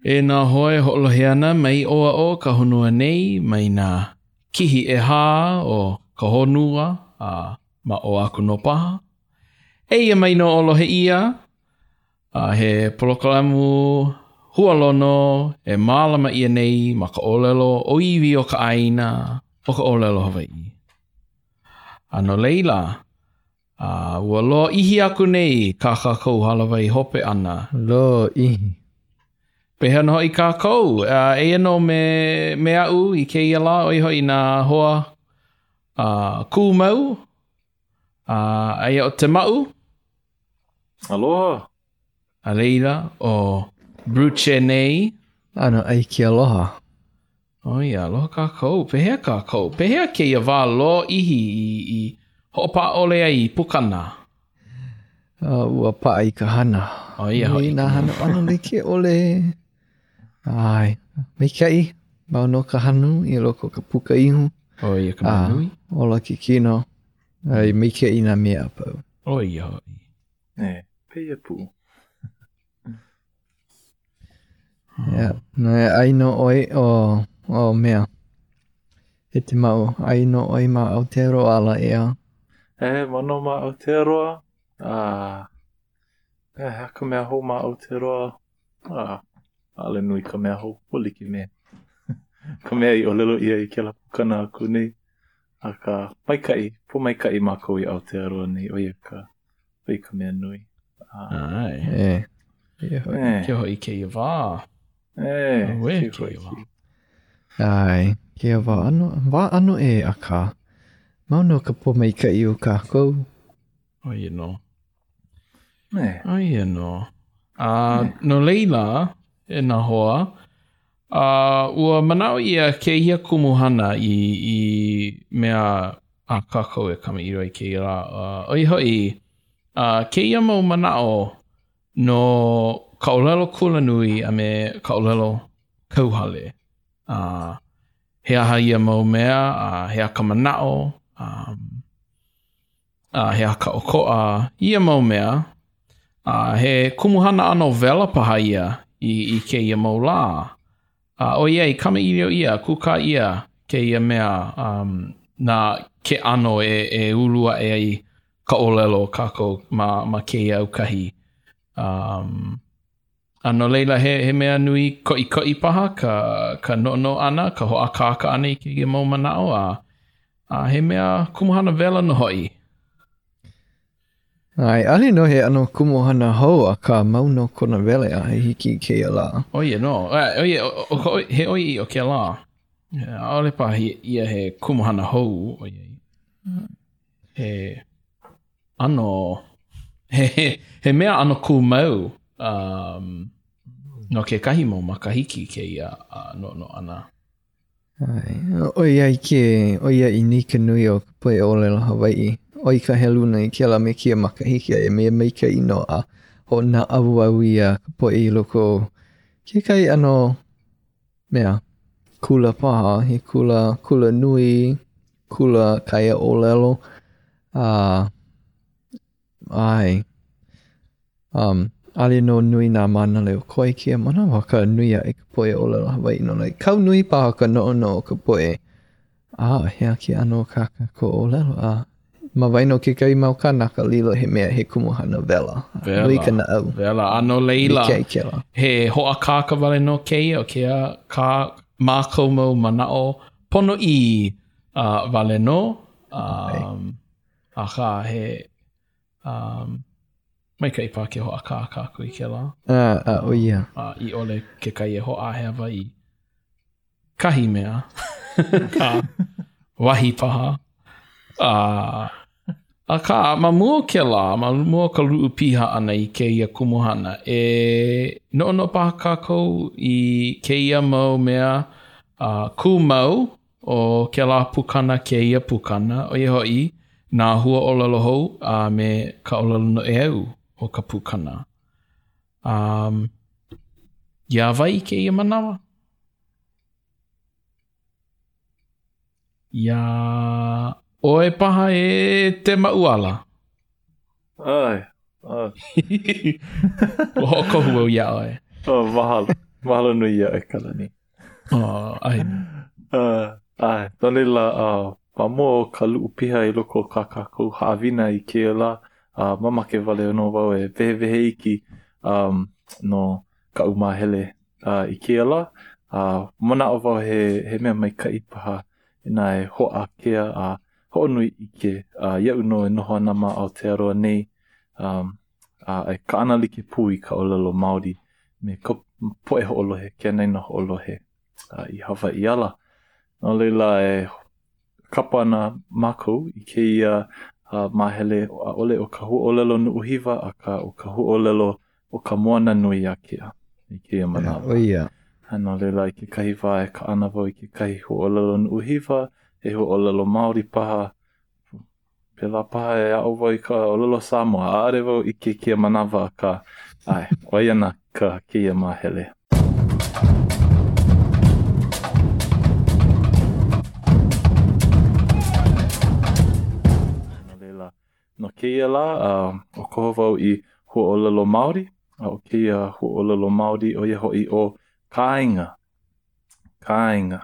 E nā hoe ho'oloheana mai oa o ka honua nei mai nā kihi e hā o ka honua ma o aku no paha. Eia mai no olohe ia, he polokalamu hualono e mālama ia nei ma ka olelo o iwi o ka aina o ka olelo Hawaii. Ano leila, ua loa ihi aku nei ka kākou halawai hope ana. Loa ihi. Pehea no hoi kākou, eia no me au i keia la oi hoi nā hoa kū mau, eia o te mau. Aloha. A leila o Bruce nei. Ano ai ki aloha. O ia, aloha kākou, pehea kākou. Pehea keia wā loa ihi i hopa ole ai pukana. Ua paa i ka hana. O ia hoi. Nā hana ano like ole. Ai, mai kai, mau no ka hanu i loko ka puka ihu. O ia ka manui. Ola ki kino. Ai, mai kai i nā mea apau. O ia hoi. Peia pu. No e aino oi o mea. E te mau, aino oi ma Aotearoa ea. Mano ma Aotearoa. Haka mea hou ma Aotearoa. Ale nui ka mea hou, holi ki mea. Ka mea i o lelo ia i ke la pukana aku nei. A ka maikai, po maikai mako i Aotearoa nei, o ia ka mea nui. Ai. Kia hoi ke ia wā. Ue ke ia wā. Ai, ke ia wā ano e a ka. Mau no ka po maikai o kākou. O ia no. O ia no. No leila, e nā hoa, ua manao ia ke ia kumuhana i mea a kākou e kama iro i ke ia rā. Oi hoi, ke ia mau manao no ka olelo kula nui a me ka olelo kauhale. He aha ia mau mea, he aka manao, he aka okoa, ia mau mea, he kumuhana ano vela paha ia i ke ia mau la. O ia i kama irio ia, kuka ia ke ia mea na ke ano e ulua e ai ka olelo kako ma ke ia aukahi. Ano leila he mea nui koi paha ka no ana, ka hoa kāka ana i ke ia mau manao he mea kumuhana vela no hoi. Ai, ali no he ano kumuhana hou a ka mau no kona vele a he hiki ke ia la. O ia no, he oi i o ke la. Aole pa ia he kumuhana hou o ia. He ano, he mea ano ku mau no ke kahi mo makahiki ke ia no ana. Ai, o ia i nika nui o ka poe olelo Hawaii. Oi ka heluna i ke la me kia makahiki e mea meika ino a ho na au ia ka poe i loko ke kai ano mea kula paha, he kula nui, kula kaia olelo. Ai, ali no nui nā mana leo koe kia mana waka nui a e ka poe olelo Hawaii no lai. Kau nui paha ka no ka poe. Hea ki ano kaka ko olelo ma waino ke kai mau kanaka lilo he mea he kumuhana vela. Vela, ano leila. He hoa kāka wale no keia o kea ka mākou mau manao pono i wale no. Aha he mai kai pā ke hoa kāka kui ke la. O ia. I ole ke kai e hoa hewa i kahi mea. Ka wahi paha. A ka, ma mua ke la, ma mua ka ruu piha ana i ke ia kumuhana. No paha kākou i ke ia mau mea ku mau o ke la pukana ke ia pukana. O ia hoi, nā hua olelo hou me ka olelo no e au o ka pukana. Ia vai ke ia manawa? Ia... Oe paha e te mauala. Ai. Hoko hua ia oe. Mahalo. Mahalo nui ia e kalani. Ai. Ai, tole la pa mo ka luu piha I loko ka kākou haawina I kia la, mamake wale no wau e vehe iki no ka umahele I kia la. Mana o wau he mea mai ka ipaha ina e hoa kea ho nui ike iau no e noho ana ma Aotearoa nei e ka ana like pui ka olelo Māori me ka poe ho'olohe kia nei no ho'olohe I Hawaii ala. No leila e kapa ana mākou I keia mahele ole o ka hu'olelo nuuhiwa o ka hu'olelo o ka moana nui a kia I keia manawa. Oia. No leila I ke kahi wā e ka ana wau I ke kahi hu'olelo nuuhiwa e hu'olelo Māori paha pela paha e au wau I ka olelo Samoa aare wau I ke kia manawa ka ai oiana ka keia mahele. No keia la, o koho wau I hu'olelo Māori, o keia hu'olelo Māori o ia hoi o kāinga. Kāinga.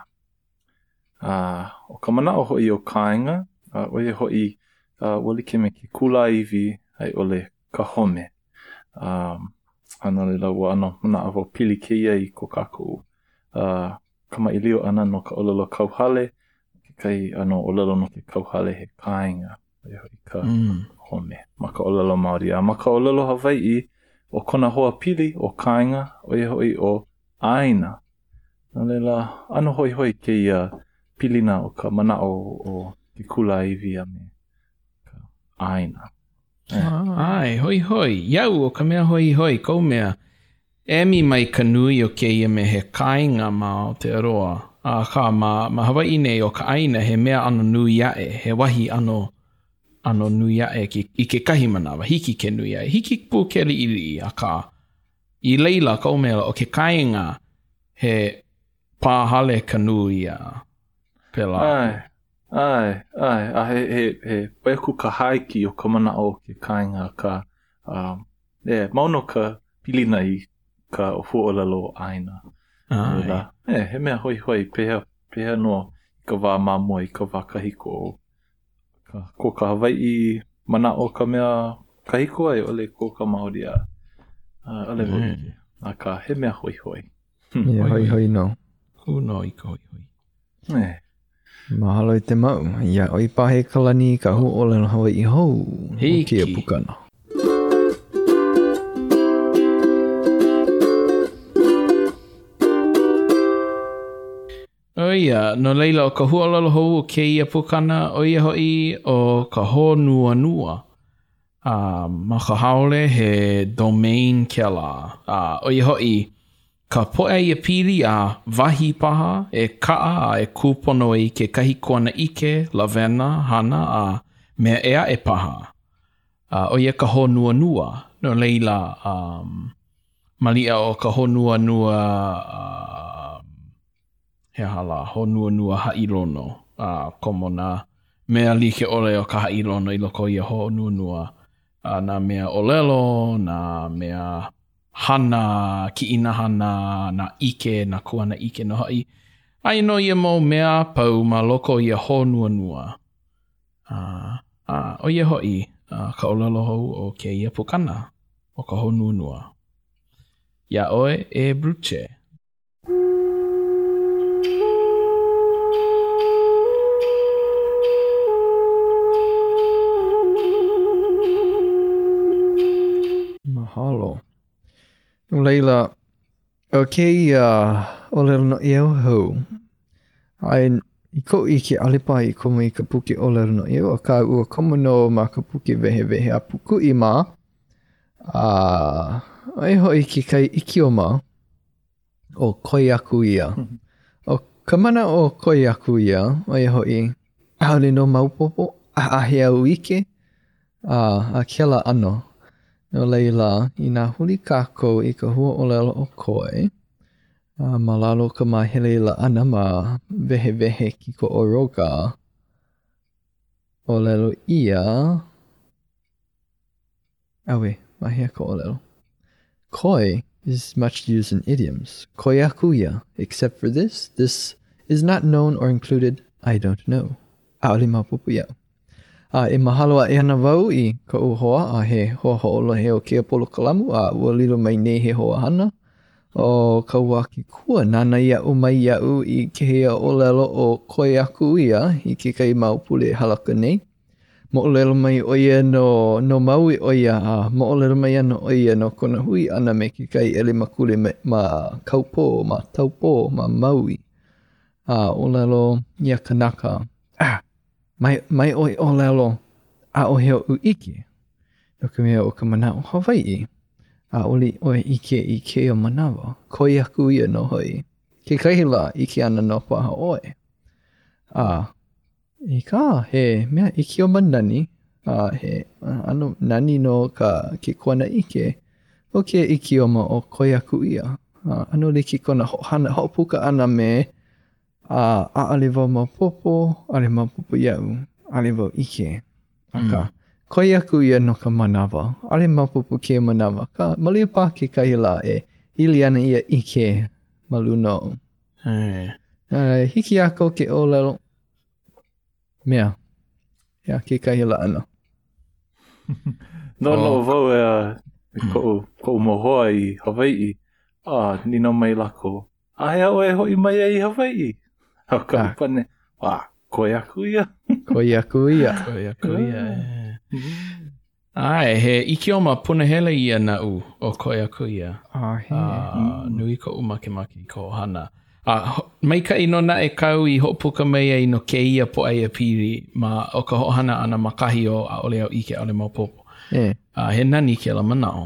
O ka manao hoi o kāinga, o ia hoi wali ke me ke kula iwi ai ole ka home. Ano le lau ano mana awo pili keia I ko kākou. Kama ilio ana no ka olelo kauhale, ke kai ano olelo no ke kauhale he kāinga. Ia hoi ka home. Maka olelo Māori. Maka olelo Hawaii o kona hoa pili o kāinga o ia hoi o aina. Nā leila, ano hoi hoi ke ia pilina o ka manao o ke kula iwi a me ka aina. Ai, hoi hoi. Iau o ka mea hoi hoi, kou mea. Emi mai ka nui o ke ia me he kāinga ma o te aroa. Ka ma Hawaii nei o ka aina he mea ano nui ae, he wahi ano nui ae I ke kahi manawa, hiki ke nui ae. Hiki pu ke li a ka. I leila kou mea o ke kāinga he pāhale ka nui a pela. Ai. A he oeku ka haiki o ka mana o ke kāinga ka mauno ka pilina I ka hu'olelo aina. He mea hoi hoi peha no ka wā mamua I ka wā kahiko o ko ka Hawaii mana o ka mea kahiko ai ole ko ka Māori a ole wiki. A ka he mea hoi hoi. Hoi hoi no. Kuno I ka hoi hoi. Mahalo I te mau. Ia oi pahe kalani ka hu'olelo Hawaii hou. Hiki. Kia pukana. Oia, no leila o ka hu'olelo hou o ke ia pukana o ia hoi o ka honua nua. Ma ka haole he domain ke la. O ia hoi ka poe ia pili a wahi paha e kaa e kūpono I ke kahi kuana ike, lavena, hana a mea ea e paha. O ia ka honua nua. No leila malia o ka honua nua he hala, honua nua hailono. Komo na mea like ole o ka hailono I loko ia honua nua. Nā mea olelo, nā mea hana, ki ina hana, nā ike, nā kuana ike no hai. Ai no ia mo mea pau ma loko ia honua nua. O ia hoi, ka olelo hou o ke ia pukana o ka honua nua. Ia oe e bruche. Mahalo. Leila, o ke olelo no iau hou. Ai I ko I ke alepa I komo I ka puke olelo no iau. A ka ua komo no ma ka puke vehe a puku I ma. Ai hoi ke kai iki o ma. O koi aku ia. O ka mana o koi aku ia. Ai hoi. Aole no maupopo. Ahe au ike. A kela ano. No leila, I nā huli kākou I ka hua olelo o koe, ma lalo ka mahele la ana ma vehe ki ko oroga. Olelo ia. Awe, mahea ko olelo. Koi is much used in idioms. Koyakuya. Except for this is not known or included. I don't know. Aole mapupu iau. E mahalo e ana wau I ka uhoa a he hoa ho'ola he o ke apolo kalamu a ua lilo mai nei he hoa hana. O ka waki kua nana iau mai iau I ke hea o lelo o Koyakuya I ke kai maupule halaka nei. Mo lelo mai oia no maui oia a mo lelo mai ana oia no kona hui ana me ke kai ele makule ma kaupo, ma taupo, ma maui. O lelo ia kanaka. Mai oi o lelo a o heo u ike. No ka mea o ka manao Hawaii. A oli oi ike I ke o manawa. Koyakuya no hoi. Ke kahila ike ana no paha oe. I ka he mea ike o manani. He ano nani no ka ke kona ike. O ke ike o ma o Koyakuya. Ano li ki kona hana hopuka ana me a ale wau mapopo, ale mapopo iau, ale wau ike. Aka, Koyakuya no ka manawa, ale mapopo ke manawa. Ka malipa ke kahila e ili ana ia ike maluno. Hiki ako ke o lelo. Mea, ia ke kahila ana. No wau ko mohoa I Hawaii. Nino mai lako. Hea oe hoi mai I Hawaii. Ka pane. Koyakuya. Koyakuya. Ai, he ikioma punahele ia na u o Koyakuya. Nui ko umakemaki ko hana. Mai ka ino na e kau I hopuka mai ai no ke ia po ai a piri ma o ka hohana ana makahi o a ole au ike ole maupopo. He nani ke la manao.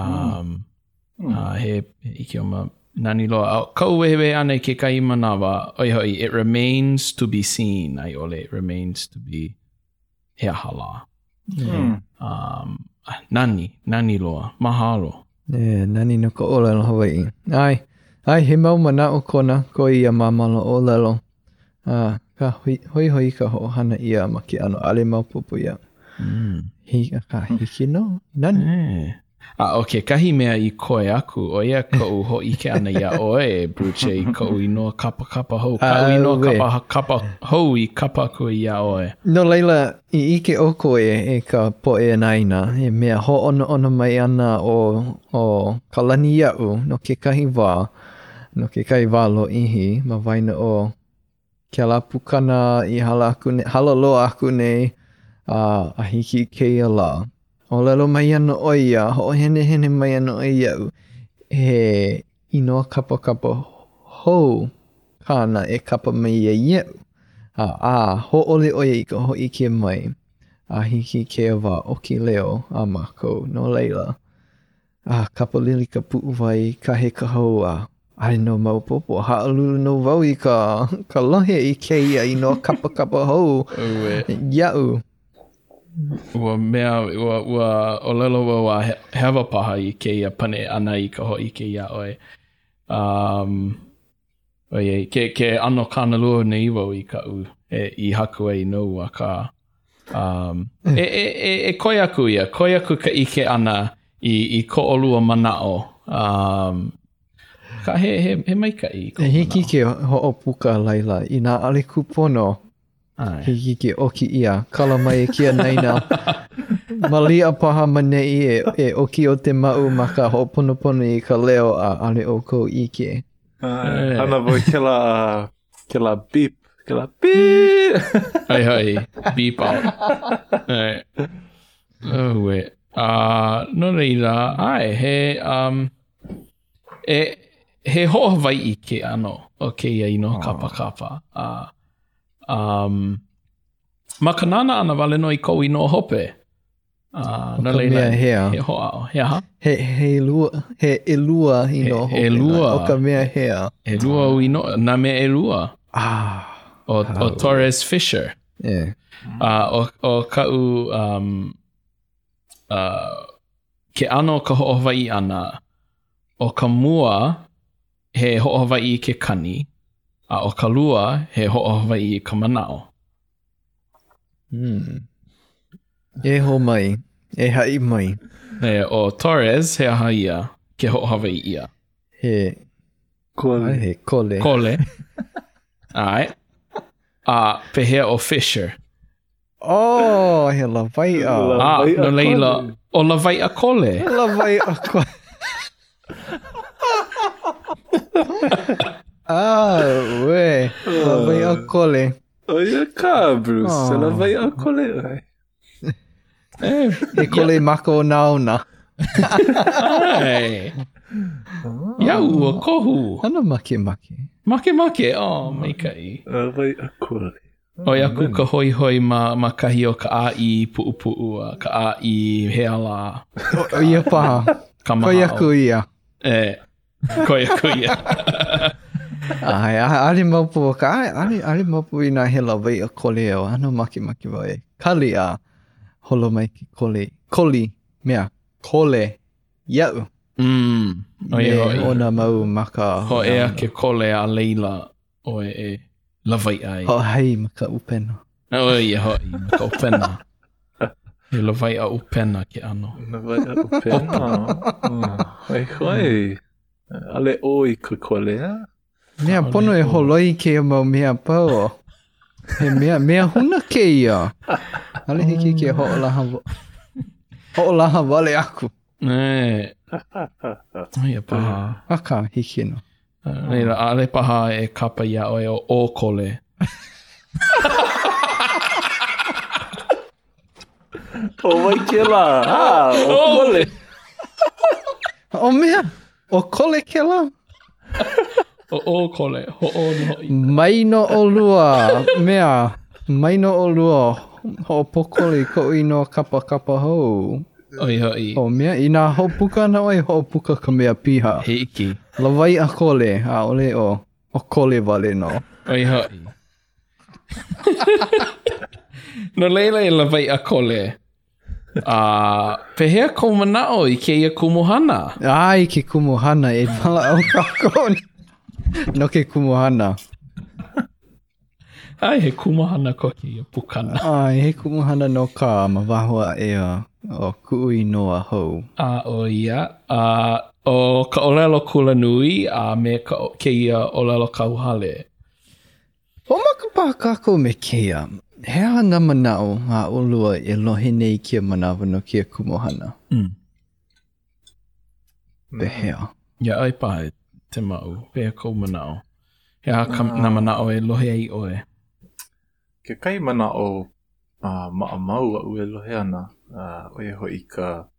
He ikioma nani loa. Kau wehewe ana ke kai manawa, oi hoi, it remains to be seen. Ai ole, it remains to be hea hala. Nani loa, mahalo. Nani no ka olelo Hawaii. Ai, he mau mana o kona, ko ia mamalo o lelo. Ka hoi ka hohana ia ma ke ano ale maupupu ia. Hiki no, nani. Okay, kahi mea I koe aku, o ia kou ho ike ana ia oe, Bruce, I kou inoa kapa hou. Kau inoa kapa hou I kapa koe ia oe. No leila, I ike o koe e ka poe naina, e mea ho ono mai ana o kalani iau, no ke kahi wā lo ihi, ma vaina o ke alapukana I halaloa aku nei, a hiki keia la. O lelo mai ana o ia, ho hene mai ana o iau, he inoa kapa hou kana e kapa mai ia iau. Ho ole o ia I ka ho ike mai, a hiki ke wā oki leo a mako, no leila. Kapa lili ka puu vai, ka he ka hou ai no maupopo, haalulu no wau I ka lohe I ke ia inoa kapa hou, iau. Ua mea, ua o lelo wa hewa paha I ke ia pane ana I ka ho I ke ia oe. Oie, ke ano kanalua nei wau I ka u, I haku ai no a ka. Koe aku ka ike ana I ko olua manao. Ka he maika I ko manao. Hiki ke ho'opuka laila, I nā ale kupono. Hiki ke oki ia, kala mai e kia naina. Malia paha manei e oki o te mau ma ka ho'oponopono I ka leo a ale o kou ike. Ana voi ke la beep. Hai, beep out. Oh, we. No reira, he ho Hawaii ke ano, o ke ia ino kapa. Ma kanana ana wale no I kou ino hope. No leila hea. He hoa, hea? He elua ino hope. Elua. O ka mea hea. Elua o ino, na mea elua. O Torres Fisher. Yeah. O kau ke ano ka ho Hawaii ana. O ka mua he ho Hawaii ke kani. O ka lua he ho Hawaii ka manao. E ho mai. E hai mai. O Torres he haia. ke ho Hawaii ia. He kole. Kole. Alright. Pehea o Fisher. Oh, he Lawaia. No leila. O Lawaia kole. Lawaia kole. We. Lawaia kole. O ia ka, Bruce. Lawaia kole. He kole mako nauna. Ai. Ia ua kohu. Ano make. Make. Oh, mai kai. Lawaia kole. O ia ku ka hoi ma kahi o ka ai pu'u ka ai heala. O ia paha. Koi aku ia. Koi aku ia. Ai, ali maupu ali maupu ina he Lawaia kole o ano make wau e. Kali a holo mai ki kole. Koli, mea, kole. Iau. O ia hoi. Ona mau maka. Ho ea ke kole a leila o e Lawaia ai. Ho hei maka upena. O ia hoi, maka upena. He Lawaia upena ke ano. Lawaia upena. Hoi. Ale oi ka kole, ha? Mea pono e holoi ke mau mea pao. He mea huna ke ia. Ale hiki ke ho'olaha wale aku. Ia paha. Aka hiki no. Reira, ale paha e kapa ia oe o kole. O mai ke la. O kole. O mea, o kole ke la. O kole, ho no hoi. Maino o lua, mea, maino o lua, ho pokoli ko ino kapa hou. Hoi. O mea, ina ho puka na oi ho puka ka mea piha. Heiki. Lawaia kole, a ole o kole wale no. Hoi. No leila e Lawaia kole. Pehea ko manao I ke ia kumuhana. Ai, ke kumuhana, e pala au kakoni. No ke kumuhana. Ai, he kumuhana ko ke ia pukana. Ai, he kumuhana no ka mawahua ea o kuui noa hou. O ia. O ka olelo kula nui, me ke ia olelo kauhale. O makapā kako me kea. Hea na manao a olua e lohe nei kia manawa no kia kumuhana. Pehea. Ia ai pahe te mau. Pehea kou manao. Hea na manao e lohe ai oe. Ke kai manao maa mau a ue lohe ana. Oe hoi ka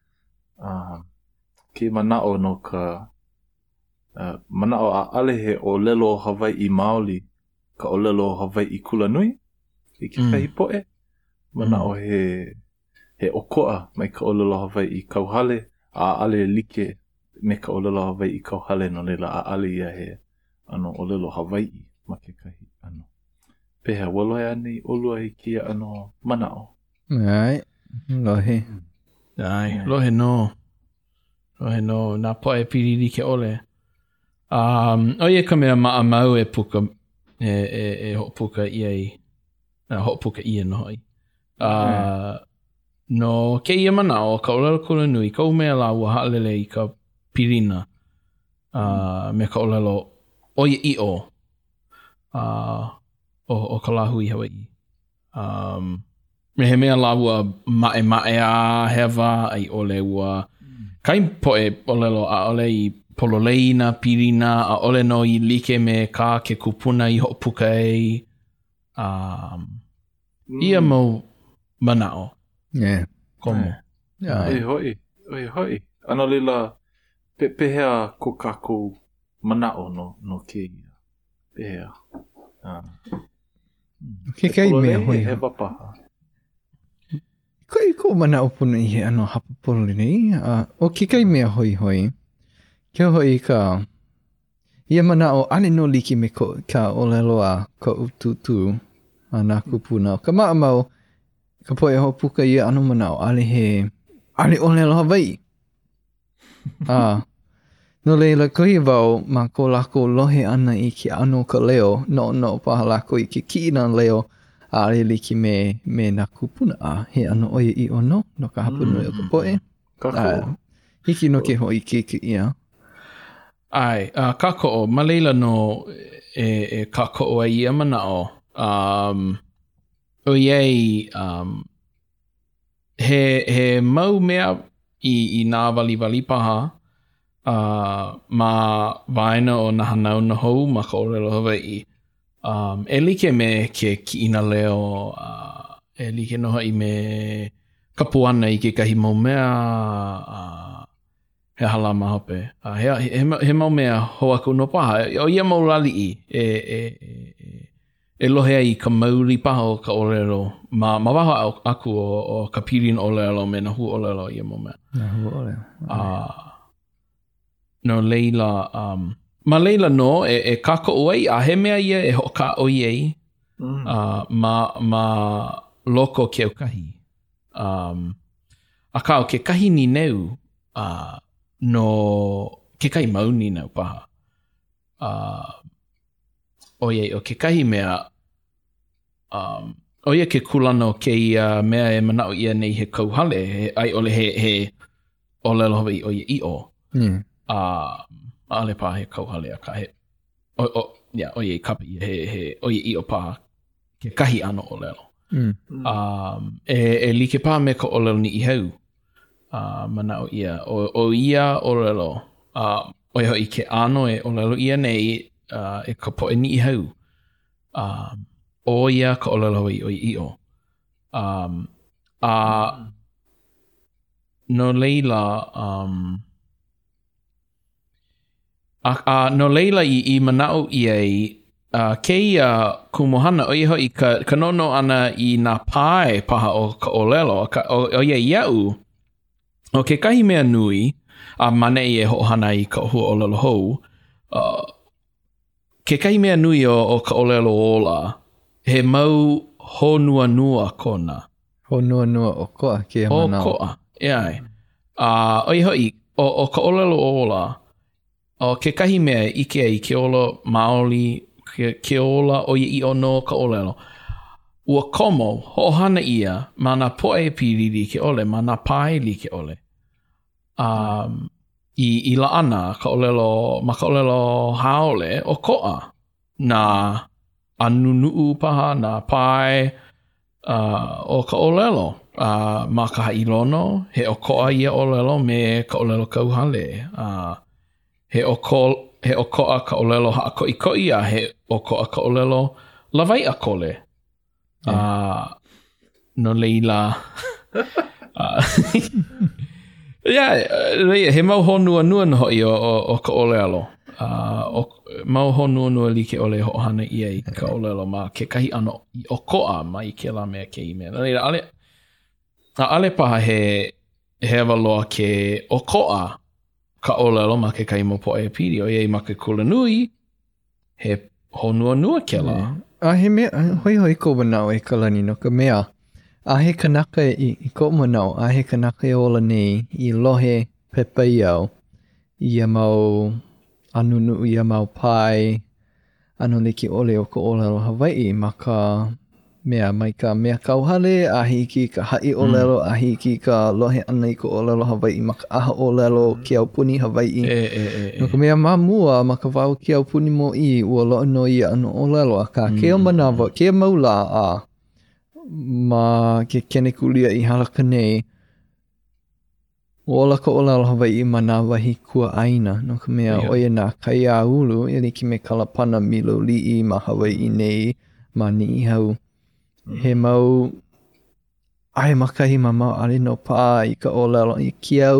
ke manao no ka manao a alehe o lelo Hawaii Maoli. Ka o lelo Hawaii Kulanui. I ke kai poe. Manao he okoa mai ka o lelo Hawaii Kauhale. A ale like me ka o lelo Hawaii Kauhale no lela a ale ia he ano o lelo Hawaii ma ke kahi ano. Pehea waloe ani olua I kia ano manao. Ai, lohe. Ai, lohe no. Nā poe piriri ke ole. Oia ka mea maa mau e puka e hopuka iai. Hopuka ia no hoi. No ke ia manao, ka olelo kula nui, ka umea la ua haalele I ka pirina. Me ka olelo oia I o. O ka lahu I Hawaii. Me he mea la ua mae a hewa ai ole ua. Kai poe olelo a ole I pololeina, pirina, a ole no I like me ka ke kupuna I hopuka ei. Ia mau manao. Yeah. Komo. Oi hoi. Ano lila pehea ko kako manao no ke ia. Pehea. Ke kai mea hoi. He wapaha. Kai ko manao puna I he ano hapapolo nei. O ke kai mea hoi. Kia hoi ka ia manao ane no liki me ka olelo a ka ututu a nā kupuna. Ka maa mau ka poe ho puka ia ano manao ale olelo Hawaii. No leila kohi wau ma ko lako lohe ana I ki ano ka leo no paha lako I ke kiina leo a ale liki me nā kupuna a he ano oia I ono no ka hapunui o ka poe. Hiki no ke hoi ke ia. Ai, ka ko'o, ma leila no ka ko'o ai ia mana'o. O iei, he mau mea i nā wali paha, ma vaina o na hanau na hou ma ka olelo Hawaii. E like me ke kiina leo, e like noha i me kapuana i ke kahi mau mea, he hala mahope. He mau mea ho aku no paha. O ia mau lali e lohe ai ka mauri paha o ka olelo. Ma waho aku o ka pirin olelo me na hu olelo ia mau mea. Na hu olelo. No leila, ma leila no, e kako oi, a he mea ia e hoka oi ei, ma loko ke au kahi. A ka o ke kahi ni neu, no ke kai mauni nau paha. O ke kahi mea, o ia ke kulano ke ia mea e manao ia nei he kauhale, ai ole he olelo Hawaii o ia i o. Ale paha he kauhale a ka he. O ia kapa ia he o ia i o paha ke kahi ano olelo. E like paha me ka olelo ni i hau. Manao ia. O ia olelo. O ia hoi ke ano e olelo ia nei e ka poe ni i hau. O ia ka olelo i o i o. No leila, no leila i manao i ei, ke ia kumohana o ia hoi ka nono ana i nā pae paha o ka olelo. O ia iau, o ke kahi mea nui, a mane i e hohana i ka hua olelo hou, ke kahi mea nui o ka olelo ola, he mau honua nua kona. Honua nua o koa ke manao. O koa, iai. O ia hoi, o ka olelo ola, o ke kahi mea ike ai ke ola maoli, ke ola o i o no ka olelo. Ua komo, hohana ia, ma nā poe piriri ke ole, ma nā pae li ke ole. I la ana, ma ka olelo haole o koa, nā anunuu paha, nā pae o ka olelo. Ma ka hailono, he o koa ia olelo me ka olelo kauhale. He o koa ka olelo haakoi a he o koa ka olelo lawai a kole. No leila. He mau honua nua no hoi o ka olelo. Mau honua nua li ke ole hohana i ei ka olelo ma ke kahi ano i o koa ma i ke la mea ke i mea. Ale paha he awaloa ke o koa ka olelo ma ke kai mo poe piri o iei ma ke kula nui he honua nua ke la. He mea, hoi ko manao e kalani no ka mea. He kanaka i ko manao, he kanaka e ola nei i lohe pepa i au. Ia mau anunu ia mau pai, anu liki ole o ka olelo Hawaii ma ka mea mai ka mea kauhale, hiki ka hai olelo, hiki ka lohe ana i ka olelo Hawaii ma ka aha olelo ki au puni Hawaii. No ka mea mamua ma ka wau ki au puni mo i ua loa no ia anu olelo a ka kea manawa, kea maula a ma ke kene kulia i halaka nei. Ola ka olelo Hawaii ma nā wahi kua aina. No ka mea oia nā kai a ulu, e liki me kalapana milo li'i ma Hawaii nei ma ni i hau. He mau ai makahi ma mau ali no pā i ka olelo i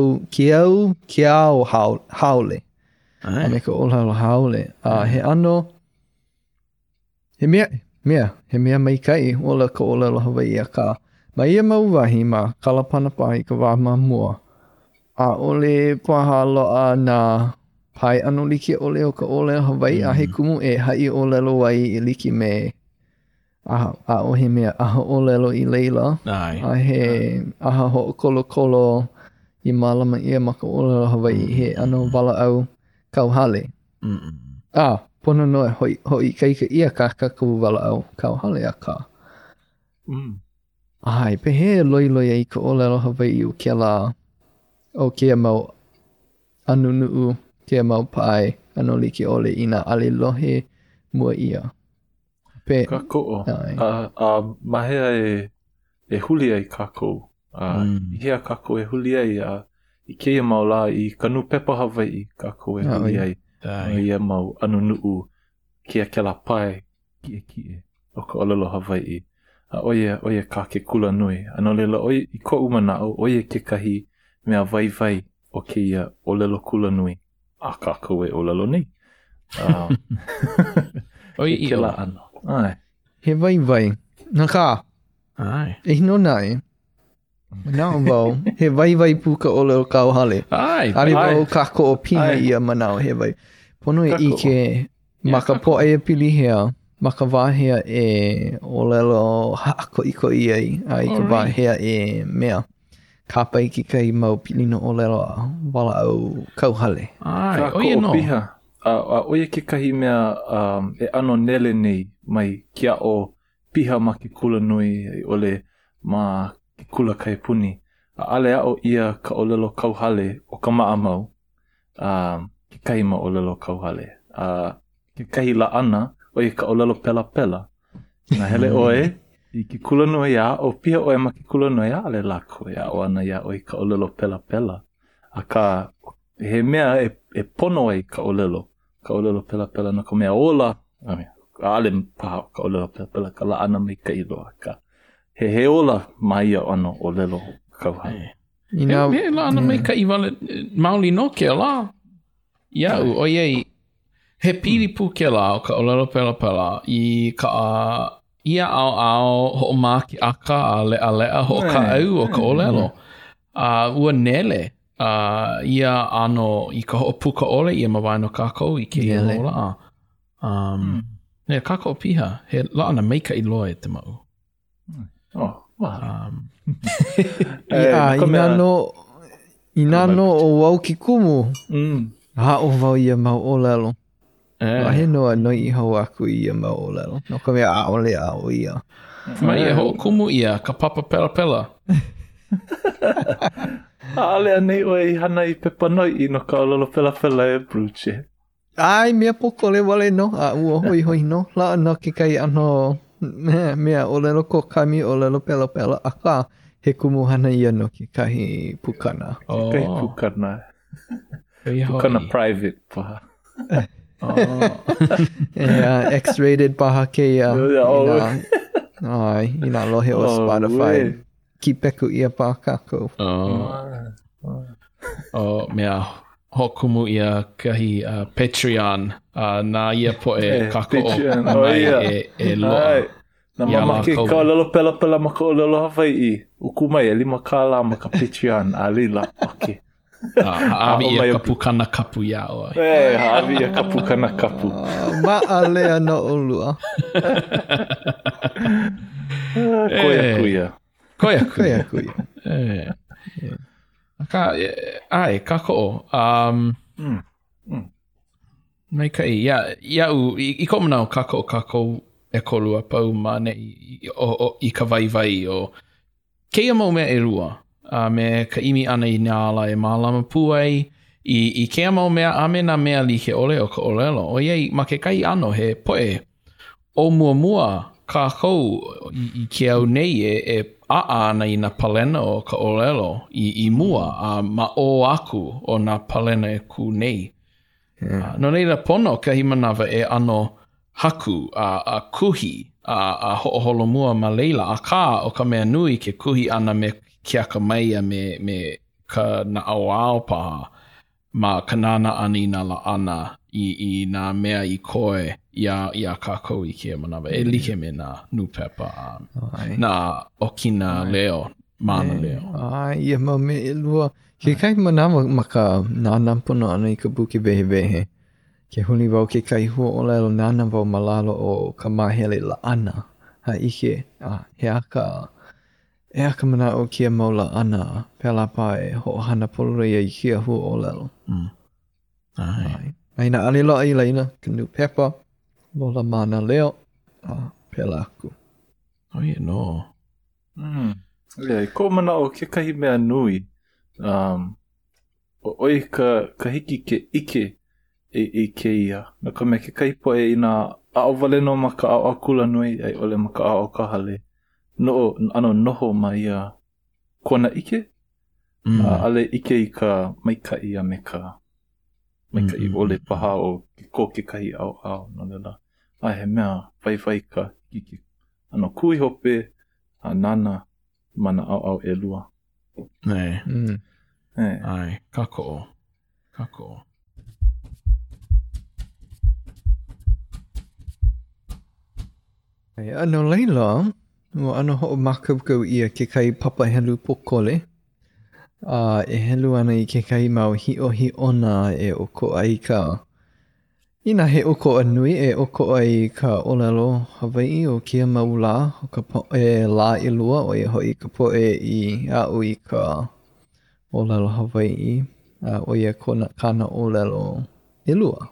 kiau haole. A me ka olelo haole. He ano, he mea mai kai ola ka olelo Hawaii a ka. Ma ia mau wahi ma kalapana pā i ka wā mamua. A ole paha loa na pai anu liki ole o ka olelo Hawaii. A he kumu e hai olelo wai i liki me a o he mea aha olelo i leila. A he aha ho kolo i malama ia ma ka olelo Hawaii he ano wala au kauhale. Pono noe hoi kaika ia ka kaku wala au kauhale a ka. Ai, pe he loi ai ka olelo Hawaii o kia la o kia mau anu nuu ke mau pai ano like ole ina ale lohe mua ia. Ka ko'o. Mahea e huli ai kako. Hea kako e huli ai i keia mau la i kanu pepa Hawaii kako e huli ai. Ia mau anu nuu kia ke la pai kie o ka olelo Hawaii. Oie ka ke kula nui. Ano lela oie i ko umanao oie ke kahi mea vai o keia olelo kula nui. A kako e olelo ni. Oie i la ano. Ai. He vai. Nā kā. Ai. E hino nai. Manao wau. He vai puka olelo kauhale. Ai. Ari wau kako o pina ia manao he vai. Pono e ike maka po e pili hea. Maka wāhea e olelo haako iko iai. Ai ka wāhea e mea. Kāpai ki kai mau pilino olelo a wala au kauhale. Ai. Oie no. Piha. Oie ke kahi mea e ano nele nei mai kia o piha ma ki kula nui ole ma ki kula kai puni. Ale a o ia ka olelo kauhale o ka maa mau. Ki kahi ma olelo kauhale. Ki kahi la ana oie ka olelo pela. Nga hele oe i ki kula nui a o piha oe ma ki kula nui a ale lako ia o ana ia oe ka olelo pela. A ka he mea e pono ai ka olelo. Ka olelo pela na ka mea ola. Ale paha ka olelo pela ka la ana mai ka iloa. Ka he ola mai o ano olelo kauhale. He la ana mai ka iwale mauli no ke la. Iau, oiei, he piri pu ke la o ka olelo pela I ka ia ao ho mā ki aka a lea ho ka au o ka olelo. Ua nele. Ia ano I ka ho'opuka ole ia mawaino kako I ke ia lola. Ne kako piha. He la ana meika I loa e te mau. Ina no o wau ki kumu. Ha o wau ia mau olelo. He noa noi I hau aku ia mau olelo. No ka mea a ole a o ia. Mai e ho kumu ia ka papa pela. Ale anei oe I hana I pepa noi I no ka olelo pela e bruche. Ai, mea poko le wale no. A ua hoi no. La ana ke kai ano mea olelo ko kami olelo pela. A ka he kumu hana ia no ke kahi pukana. Kahi pukana. Pukana private paha. X-rated paha ke ia. Ai, ina lohe o Spotify. Ki peku ia pa kako. Mea hokumu ia kahi Patreon. Nā ia po e kako o mai e loa. Nā mamake ka olelo pela ma ka olelo Hawaii. Uku mai e 5 kāla ma ka Patreon a lila. Okay. Haawi ia ka pukana kapu ia oa. Haawi ia ka pukana kapu. Maa lea no olua. Koia kuia. Koia kuia. Ai, kako o. Mai kai, iau, I ko manao kako e kolua pau ma ne I ka vai o keia mau mea e rua. Me ka imi ana I nā ala e mālama puai. I kea mau mea ame nā mea like ole o ka olelo. O iei, ma ke kai ano he poe. O mua ka kou I ke au nei e ana I nā palena o ka olelo I mua. Ma o aku o nā palena e ku nei. No reira pono ka himanawa e ano haku a kuhi a ho'oholo mua ma leila. A ka o ka mea nui ke kuhi ana me ke aka maia me ka na ao paha ma ka nana ani na la ana I nā mea I koe ia kākou I kia manawa. E like me nā nupepa nā okina leo, mana leo. Ai, ia mau me e lua. Ke kai manawa ma ka nāna pono ana I ka buki vehe. Ke huni wau ke kai hua o lelo nāna wau malalo o ka mahele la ana. Ha ike, he aka... E aka mana o kia maula ana pela pae ho hana polore I kia hua o lelo. Ai. Aina alilo ai leina, kanu pepa, lola mana leo, pela aku. Oie no. Ko mana o ke kahi mea nui. oi ka hiki ke ike e ke ia. Na ka me ke kaipo e ina ao wale no ma ka ao kula nui ai ole ma ka ao ka hale. Ano noho ma ia kona ike. Ale ike i ka maikai a me ka maikai ole paha o ko ke kahi ao no lela. Ai he mea whai ka hiki. Ano kui hope a nana mana ao e lua. Ne. Ai, kako. Ano leila, ano ho makau ia ke kai papa helu pokole. E helu ana i ke kai mau hi ona e oko ai ka. Ina he oko anui e oko ai ka olelo Hawaii o kia mau la, o ka la i lua o e hoi ka poe i au i ka olelo Hawaii. O ia kana olelo i lua.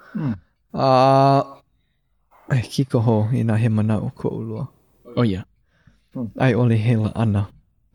Kiko ho ina he mana o ko ulua. Oh yeah. Ai ole hela ana.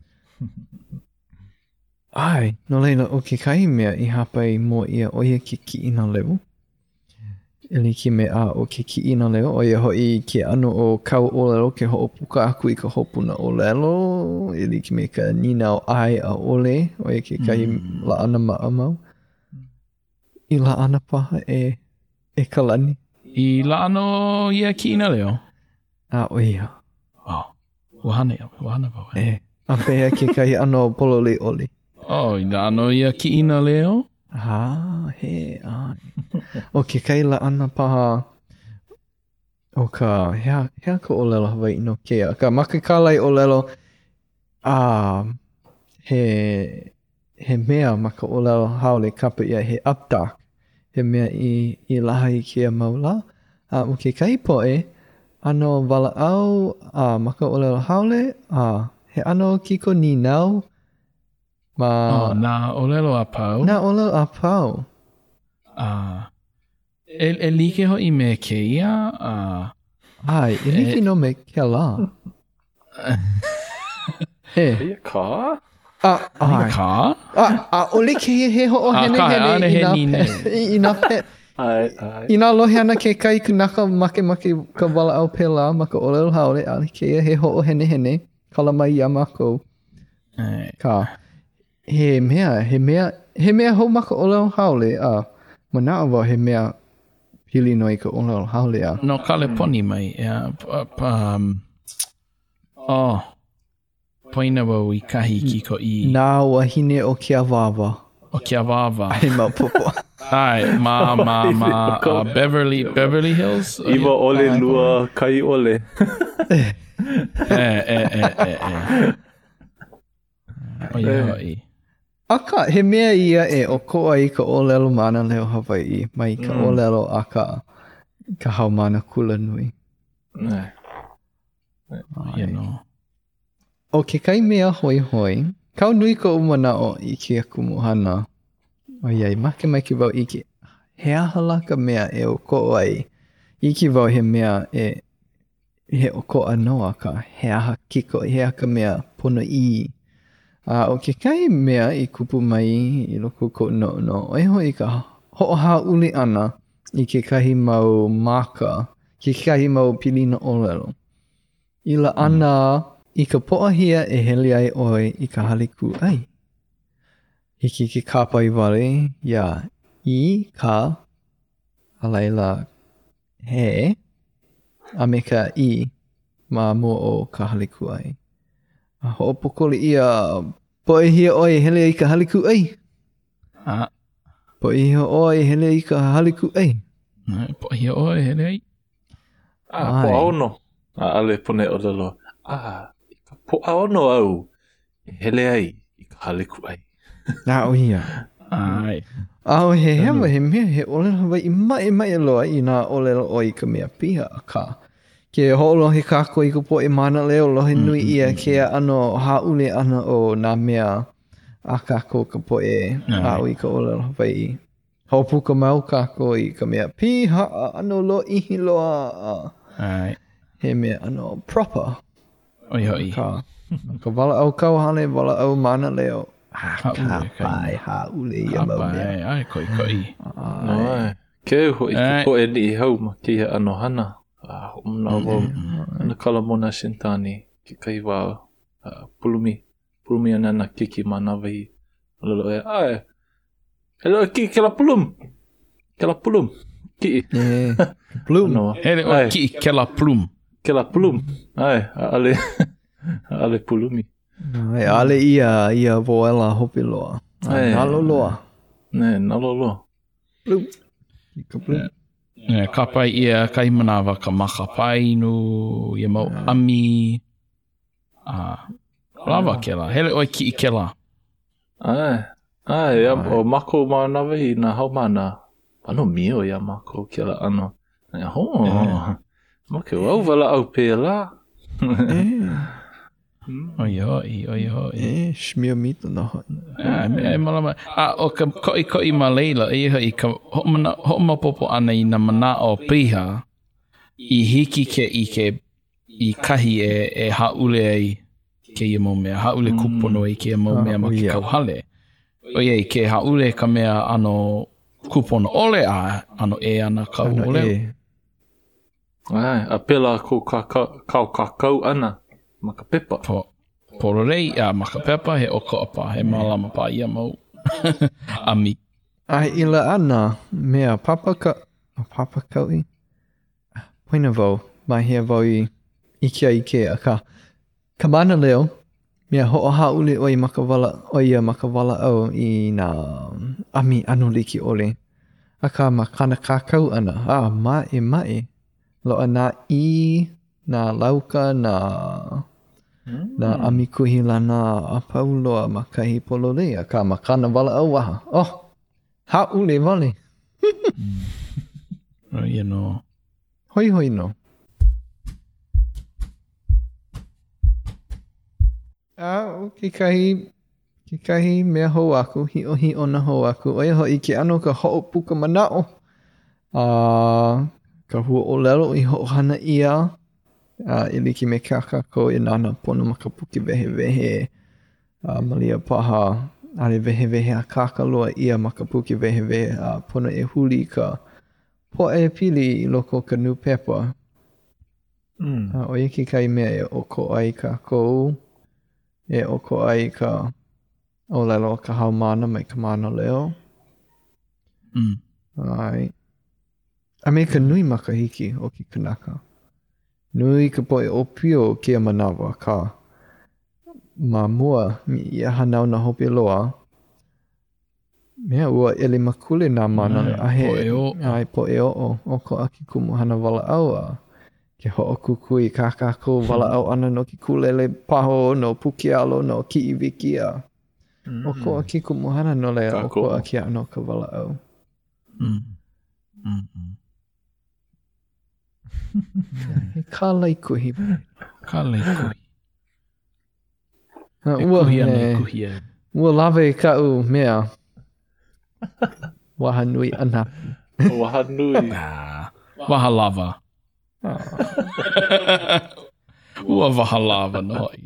Ai, no leila o ke kai mea i hapai mo ia o ia ke ki ina leo. Ili ki me a o ke ki ina leo o ia hoi ke ano o kau o lelo ke ho puka aku i ka hopuna o lelo. Ili ki me ka nina o ai a ole o ia ke kai la ana maa mau. I la ana paha e kalani. I la ano ia ki ina leo? O ia. Oh, wahana pau. A pēhea ke kai ano pololi oli. I la ano ia ki ina leo? He, ai. O ke kai la ana paha o ka, hea ka olelo Hawaii no kea. Ka makakalai olelo, he mea maka olelo haole kapa ia he updark. He mea i laha i kia maula. O ke kai poe, ano wala au, maka olelo haole, he ano kiko ninau. Nā olelo a pau. Nā olelo a pau. E like ho i me ke ia? Ai, e like no me ke la. Ia ka? Ai. Ka? O like he ho o hene ina pe. Ina lohe ana ke kai kunaka make ka wala au pela maka olelo haole a ke he ho o hene kala mai ia mako. Ka. He mea ho maka olelo haole mana awa he mea pili noi ka olelo haole a. No kale poni mai. Poina wau I kahi kiko I. Nā wahine o kia wawa. O kia wawa. Ai maupopo. Ai, ma Beverly Hills? Iwa ole lua kai ole. Oi. Aka, he mea ia e o koa I ka olelo mana leo Hawaii. Mai ka olelo a ka haumana kula nui. O ke kai mea hoi, kau nui ka umana o I kia kumuhana. O iai, make mai ki wau I ke he ahala ka mea e o koa ai. I ki wau he mea e he o koa noa ka he aha kiko, he aha ka mea pono I. O ke kai mea I kupu mai I loko ko no. O hoi ka hoʻoha uli ana I ke kahi mau maka, ke kahi mau pilina olelo. I la ana I ka poʻahia e hele ai oi I ka haliku ai. Hiki ke kāpai wale, ia I ka alaila he, a me ka I ma mua o ka haliku ai. A hoʻopokole ia poʻehia oi hele I ka haliku ai. Poʻehia oi hele I ka haliku ai. Poʻehia oi hele ai. Poʻaono. Ale pone o lalo. Poʻaono au. Hele ai I ka haliku ai. Nā o ia. Ai. Au he hewa he mea he olelo Hawaii mai loa I nā olelo o I ka mea piha a ka. Ke hoʻolohe kako I ka poʻe mana leo lohe nui ia ke ano haʻule ana o nā mea a kako ka poʻe a o I ka olelo Hawaii. Haupuka mau kako I ka mea piha ano lo ihi loa. Ai. He mea ano proper. Oi. Ka wala au kauhane, wala au mana leo. Haule ia mau mea. Ai, koi. Ai. Keu ho i te poe ni hau ma kia ano hana. Mna wau. Ana kalamona sentani. Ki kai wā pulumi anana kiki mana wahi. Lolo e, ai. Hello, ki ke la pulum. Ke la pulum. Ki. Plum. Hele o ki ke la plum. Ke la pulum. Ai, ale pulumi. Ai, ale ia voela hopi loa. Nalo loa. Ne, nalo loa. Plum. Ka plum. Ka pai ia kai manawa ka maka painu, ia mau ami. Lava ke la. Hele oi ki ke la. Ai, o mako manawa i na haumana. Ano mio ia mako ke la ano. Mako au wala au pē la. Oi. Shmio mito na hoi. Malama. O ka koi ma leila, i ka homa popo ana i na mana o piha, i hiki ke i kahi e haule ai ke ia mau mea, haule kupono i ke ia mau mea ma ke kauhale. O iei, ke haule ka mea ano kupono ole ano e ana kau ole. Ai, a pela ko kakau ana. Maka pepa. Pororei, maka pepa, he oko apa, he malama pa ia mau. Ami. Ai, ila ana, mea papakau i. Poina vau, mai hea vau i kia a ka mana leo, mea ho'o haule oi maka wala au i na ami anu liki ole. A ka makana kakau ana, mai. Loa na i, na lauka, na ami kuhi lana a pauloa makahi pololea ka makana wala au waha. Haule wale. Hoi no. Ki kahi mea hou aku, hi o na hou aku. Oia hoi ke ano ka ho'o puka manao. Ka hua o lelo i ho'o hana ia. I liki me kaka ko i nana pono makapuki vehe. Malia paha, ale vehe a kaka loa ia makapuki vehe. Pono e huli ka po e pili i loko ka new pepper. O iki kai mea e oko ai ka kou. E oko ai ka o lelo ka haumana mai ka mana leo. Ai. A me ka nui makahiki o ki kanaka. Nui ka poe o pio kia manawa ka ma mua mi ia hanau na hopi loa. Mea ua ele makule nā mana ai poe o ko aki kumu hana wala au ke ho'o kukui kakako wala au ana no ki kulele paho no pukialo no ki iwikia. O ko aki kumu hana no lea o ko aki ano ka wala au. Ka lai kuhi. Ua lawe ka u mea. Waha nui ana. Waha nui. Waha lava. Ua waha lava no hoi.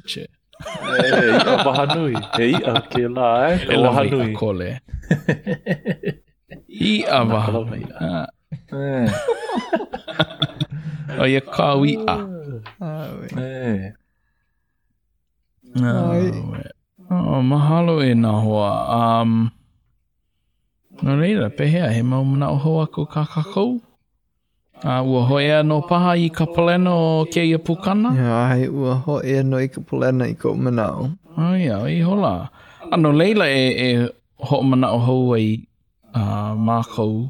Ia waha nui. Ia ke la e waha nui. Kole. Ia waha nui. O ia kawi a. Mahalo e nā hoa. No reira, pehea, he mau mana o hoa ko kakako. Ua hoea no paha i ka palena o ke ia pukana? Ai, ua hoea no i ka palena i ko manao. Ia, i hola. Ano leila e ho mana o hou ai mākou.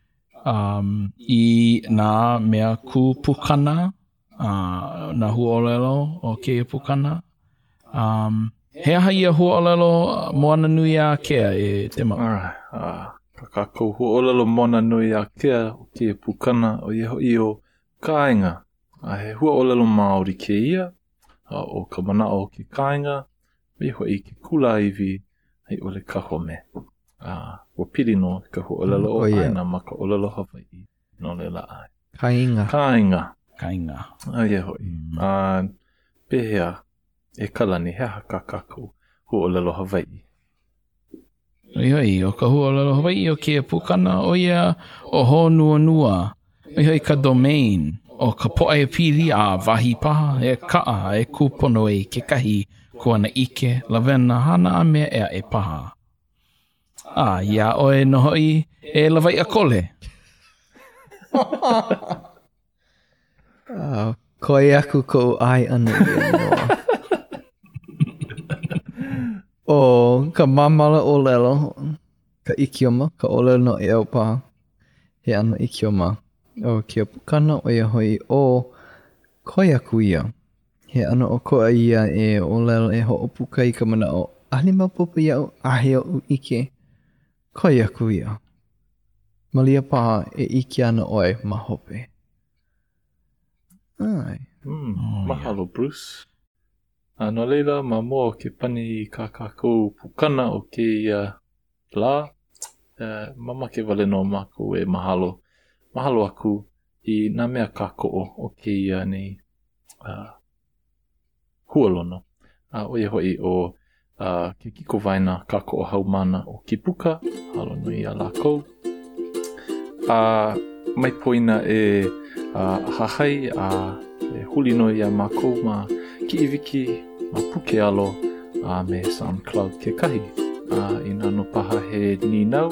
I nā mea ku pukana, nā huolelo o ke pukana. He aha ia huolelo moana nui a kea e te mau? Ka kou huolelo moana nui a kea o ke pukana o iho i o kāinga. He huolelo Māori ke ia, o ka mana o ke kāinga, iho i ke kula iwi, hei ole ka home. Ua pili no ka huolelo o aina ma ka olelo Hawaii no le la ai. Kāinga. Ai hoi. Pehea e kalani hea ka kakou huolelo Hawaii. Oi, o ka huolelo Hawaii o kia pukana o ia o Honua. Oi, ka domain o ka poʻe pili a wahi paha e kaa e kupono e ke kahi kua na ike, lawena, hana a mea ea e paha. Ia oe no hoi e lawai a kole. Koe aku ko ai ana ia noa. O ka mamala o lelo, ka ikioma, ka olelo no e au paha, he ana ikioma. O kia pukana o ia hoi o koe aku ia. He ana o koa ia e o lelo e hoʻopuka i ka mana o anima popa ia o ahe o ike. Koe aku ia. Malia paha e ike ana oe mahope. Ai. Mahalo, Bruce. No leila, ma mua o ke pani i ka kākou pukana o ke ia la. Mama ke wale no mākou e mahalo. Mahalo aku i nā mea kāko'o o ke ia nei hualono. O ia hoi o ke kiko vaina kāko'o haumana o ki puka. Halo nui a lākou. Mai poina e hahai e huli no ia mākou ma ki iwiki ma puke alo me SoundCloud ke kahi. I nano paha he ninau.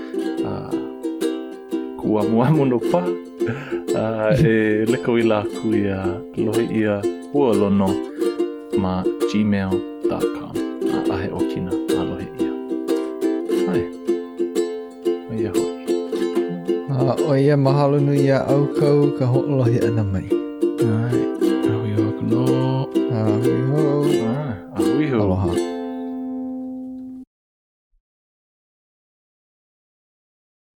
Kua muamu no pa. E leko i lāku ia lohe ia hualono ma gmail.com. Ahe o kina a lohe ia. Ai. O ia hoi. O ia mahalo nui ia au kau ka ho'olohi ana mai. Ai. Ahui ho kuno. Ahui ho. Ahui ho. Aloha.